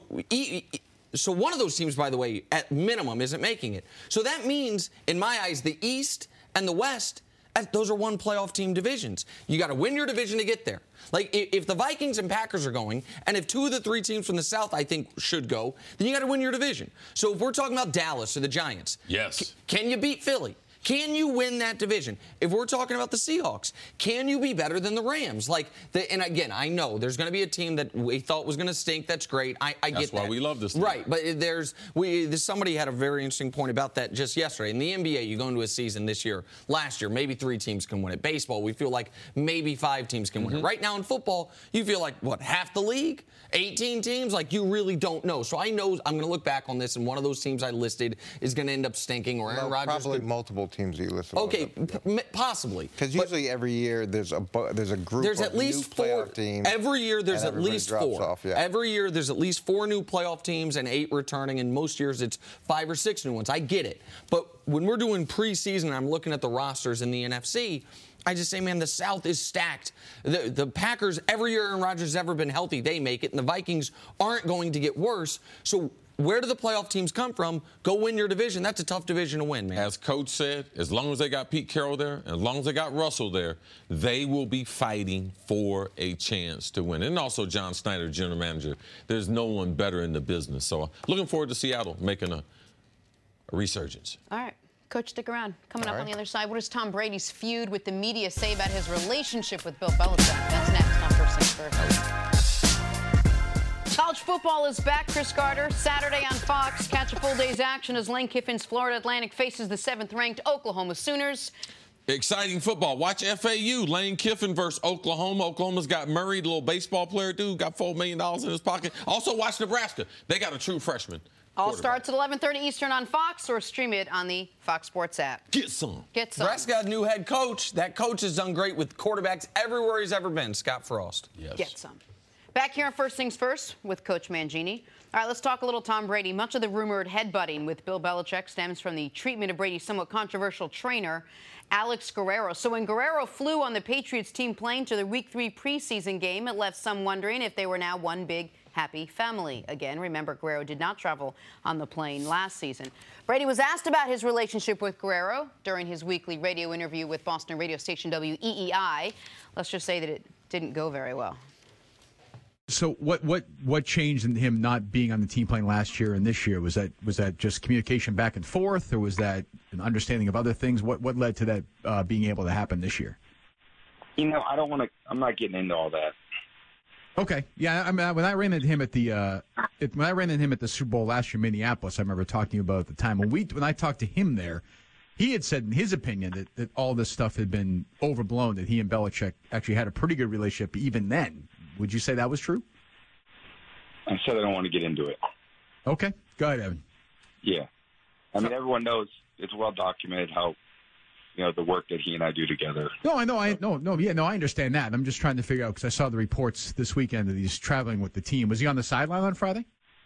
one of those teams, by the way, at minimum, isn't making it. So that means, in my eyes, the East and the West, those are one playoff team divisions. You got to win your division to get there. Like, if the Vikings and Packers are going, and if 2 of the 3 teams from the South, I think, should go, then you got to win your division. So if we're talking about Dallas or the Giants, yes, can you beat Philly? Can you win that division? If we're talking about the Seahawks, can you be better than the Rams? And again, I know there's going to be a team that we thought was going to stink. That's great. I get that. That's why we love this team. Right, but somebody had a very interesting point about that just yesterday. In the NBA, you go into a season this year, last year, maybe 3 teams can win it. Baseball, we feel like maybe 5 teams can win it. Right now in football, you feel like, half the league? 18 teams? Like, you really don't know. So I know I'm going to look back on this, and one of those teams I listed is going to end up stinking, or Aaron Rodgers. Probably multiple teams you listed. Okay, possibly. Because usually every year there's a group there's of at least new 4 playoff teams. Every year there's at least 4. Off, yeah. Every year there's at least 4 new playoff teams and 8 returning, and most years it's 5 or 6 new ones. I get it. But when we're doing preseason and I'm looking at the rosters in the NFC, I just say, man, the South is stacked. The Packers, every year Aaron Rodgers has ever been healthy, they make it, and the Vikings aren't going to get worse. So where do the playoff teams come from? Go win your division. That's a tough division to win, man. As Coach said, as long as they got Pete Carroll there, as long as they got Russell there, they will be fighting for a chance to win. And also John Snyder, general manager. There's no one better in the business. So looking forward to Seattle making a resurgence. All right. Coach, stick around. Coming up on the other side, what does Tom Brady's feud with the media say about his relationship with Bill Belichick? That's next on First Things First. College football is back, Chris Carter. Saturday on Fox. Catch a full day's action as Lane Kiffin's Florida Atlantic faces the 7th-ranked Oklahoma Sooners. Exciting football. Watch FAU. Lane Kiffin versus Oklahoma. Oklahoma's got Murray, the little baseball player dude, got $4 million in his pocket. Also watch Nebraska. They got a true freshman. All starts at 11:30 Eastern on Fox, or stream it on the Fox Sports app. Get some. Get some. Nebraska got a new head coach. That coach has done great with quarterbacks everywhere he's ever been, Scott Frost. Yes. Get some. Back here on First Things First with Coach Mangini. All right, let's talk a little Tom Brady. Much of the rumored headbutting with Bill Belichick stems from the treatment of Brady's somewhat controversial trainer, Alex Guerrero. So when Guerrero flew on the Patriots team plane to the Week 3 preseason game, it left some wondering if they were now one big happy family again. Remember, Guerrero did not travel on the plane last season. Brady was asked about his relationship with Guerrero during his weekly radio interview with Boston radio station WEEI. Let's just say that it didn't go very well. So what changed in him not being on the team plane last year and this year? Was that just communication back and forth, or was that an understanding of other things? What led to that being able to happen this year? I'm not getting into all that. Okay, yeah. I mean, when I ran into him at the Super Bowl last year in Minneapolis, I remember talking to you about at the time when I talked to him there, he had said in his opinion that all this stuff had been overblown. That he and Belichick actually had a pretty good relationship even then. Would you say that was true? I said I don't want to get into it. Okay, go ahead, Evan. Yeah, I mean everyone knows it's well documented how. The work that he and I do together. No, I know. I understand that. I'm just trying to figure out, because I saw the reports this weekend that he's traveling with the team. Was he on the sideline on Friday?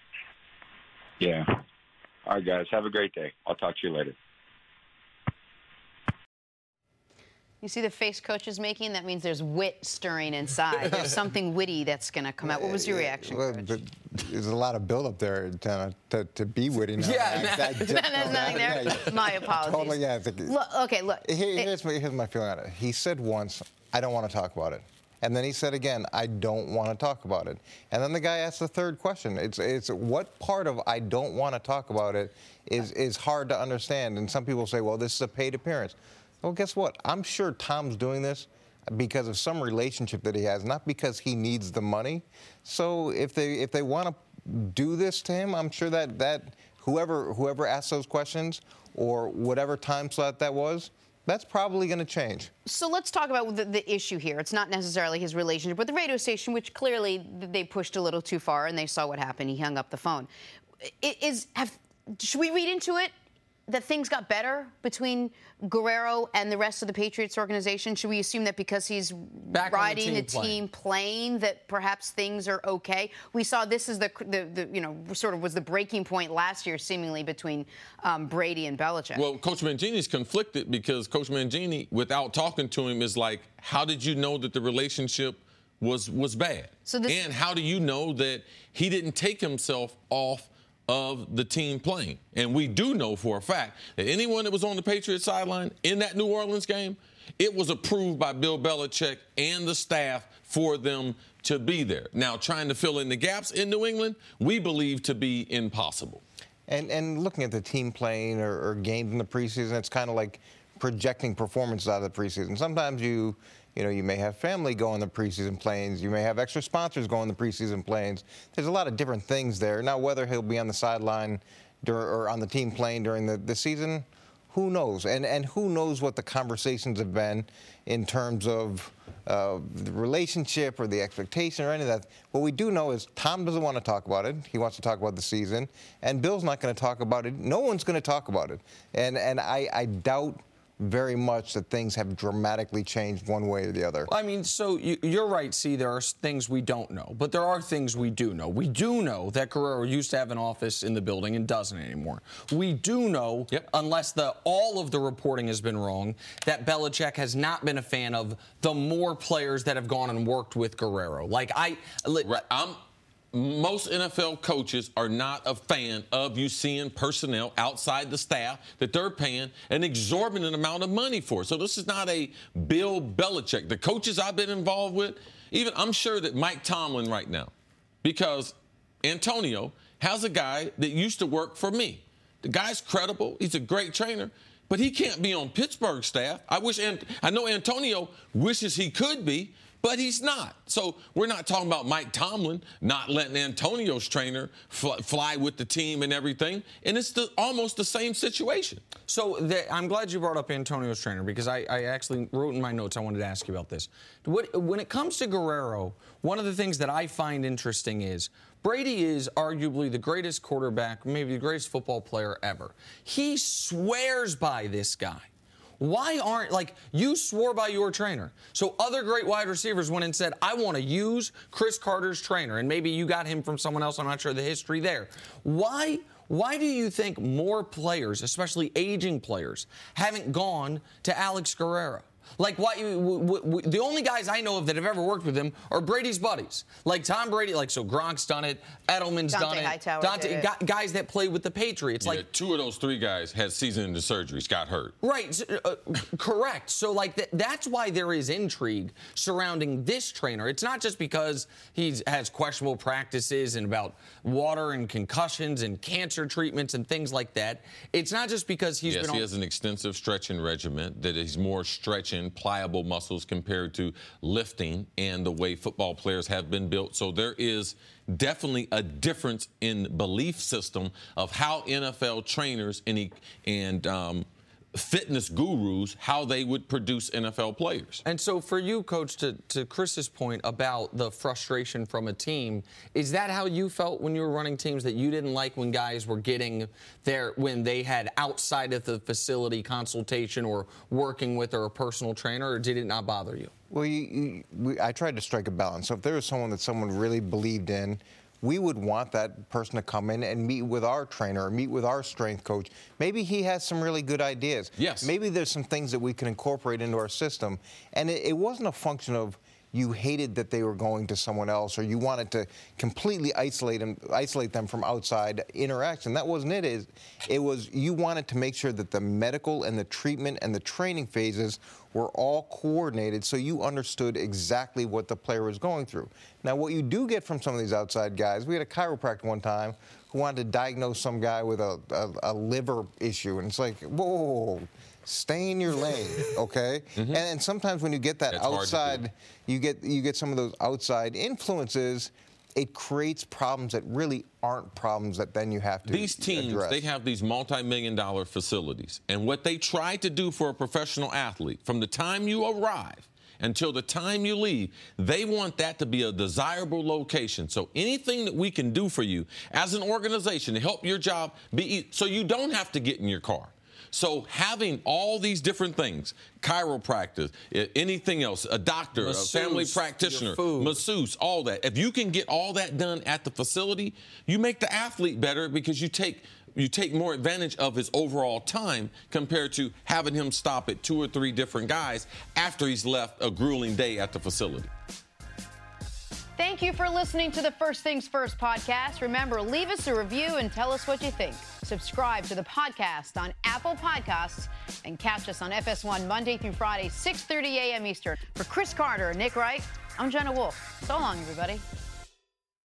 Yeah. All right, guys. Have a great day. I'll talk to you later. You see the face Coach is making? That means there's wit stirring inside. There's something witty that's going to come out. What was your reaction, Coach? There's a lot of build-up there to be witty now. Yeah, there's nothing there. Yeah. My apologies. Totally, yeah. Look. Here's my feeling on it. He said once, I don't want to talk about it. And then he said again, I don't want to talk about it. And then the guy asked the third question. It's what part of I don't want to talk about it is hard to understand. And some people say, well, this is a paid appearance. Well, guess what? I'm sure Tom's doing this because of some relationship that he has, not because he needs the money. So if they want to do this to him, I'm sure that whoever asked those questions or whatever time slot that was, that's probably going to change. So let's talk about the issue here. It's not necessarily his relationship with the radio station, which clearly they pushed a little too far, and they saw what happened. He hung up the phone. Should we read into it that things got better between Guerrero and the rest of the Patriots organization? Should we assume that because he's riding the team plane that perhaps things are okay? We saw this is the sort of was the breaking point last year, seemingly between Brady and Belichick. Well, Coach Mangini's conflicted because Coach Mangini, without talking to him, is like, how did you know that the relationship was bad? And how do you know that he didn't take himself off of the team playing? And we do know for a fact that anyone that was on the Patriots sideline in that New Orleans game, it was approved by Bill Belichick and the staff for them to be there. Now, trying to fill in the gaps in New England, we believe to be impossible. And looking at the team playing or games in the preseason, it's kind of like projecting performances out of the preseason. Sometimes you may have family go on the preseason planes. You may have extra sponsors go on the preseason planes. There's a lot of different things there. Now, whether he'll be on the sideline or on the team plane during the season, who knows? And who knows what the conversations have been in terms of the relationship or the expectation or any of that. What we do know is Tom doesn't want to talk about it. He wants to talk about the season. And Bill's not going to talk about it. No one's going to talk about it. And I doubt very much that things have dramatically changed one way or the other. I mean, so you're right, see, there are things we don't know, but there are things we do know. We do know that Guerrero used to have an office in the building and doesn't anymore. We do know, unless all of the reporting has been wrong, that Belichick has not been a fan of the more players that have gone and worked with Guerrero. Most NFL coaches are not a fan of you seeing personnel outside the staff that they're paying an exorbitant amount of money for. So this is not a Bill Belichick. The coaches I've been involved with, even I'm sure that Mike Tomlin right now, because Antonio has a guy that used to work for me. The guy's credible. He's a great trainer. But he can't be on Pittsburgh staff. I know Antonio wishes he could be, but he's not. So we're not talking about Mike Tomlin not letting Antonio's trainer fly with the team and everything. And it's almost the same situation. So I'm glad you brought up Antonio's trainer because I actually wrote in my notes I wanted to ask you about this. When it comes to Guerrero, one of the things that I find interesting is Brady is arguably the greatest quarterback, maybe the greatest football player ever. He swears by this guy. Why aren't, you swore by your trainer. So other great wide receivers went and said, I want to use Chris Carter's trainer. And maybe you got him from someone else. I'm not sure the history there. Why do you think more players, especially aging players, haven't gone to Alex Guerrero? The only guys I know of that have ever worked with him are Brady's buddies. Like Tom Brady, so Gronk's done it, Edelman's done it. Guys that play with the Patriots. Yeah, two of those three guys had season-ending surgeries, got hurt. Right, correct. So, that's why there is intrigue surrounding this trainer. It's not just because he has questionable practices and about water and concussions and cancer treatments and things like that. It's not just because he has an extensive stretching regimen that is more stretching, pliable muscles compared to lifting and the way football players have been built. So there is definitely a difference in belief system of how NFL trainers and fitness gurus, how they would produce NFL players. And so for you, Coach, to Chris's point about the frustration from a team, is that how you felt when you were running teams, that you didn't like when guys were getting there, when they had outside of the facility consultation or working with or a personal trainer, or did it not bother you? Well, I tried to strike a balance. So if there was someone that someone really believed in, we would want that person to come in and meet with our trainer or meet with our strength coach. Maybe he has some really good ideas. Yes. Maybe there's some things that we can incorporate into our system. And it wasn't a function of you hated that they were going to someone else or you wanted to completely isolate them from outside interaction. That wasn't it. It was you wanted to make sure that the medical and the treatment and the training phases were all coordinated so you understood exactly what the player was going through. Now, what you do get from some of these outside guys, we had a chiropractor one time who wanted to diagnose some guy with a liver issue, and it's like, whoa. Stay in your lane, okay? Mm-hmm. And sometimes when you get that outside, you get some of those outside influences, it creates problems that really aren't problems that then you have to These teams, address. They have these multi-million-dollar facilities. And what they try to do for a professional athlete, from the time you arrive until the time you leave, they want that to be a desirable location. So anything that we can do for you as an organization to help your job be so you don't have to get in your car. So having all these different things, chiropractors, anything else, a doctor, masseuse, a family practitioner, masseuse, all that. If you can get all that done at the facility, you make the athlete better because you take more advantage of his overall time compared to having him stop at 2 or 3 different guys after he's left a grueling day at the facility. Thank you for listening to the First Things First podcast. Remember, leave us a review and tell us what you think. Subscribe to the podcast on Apple Podcasts and catch us on FS1 Monday through Friday, 6:30 a.m. Eastern. For Chris Carter and Nick Wright, I'm Jenna Wolf. So long, everybody.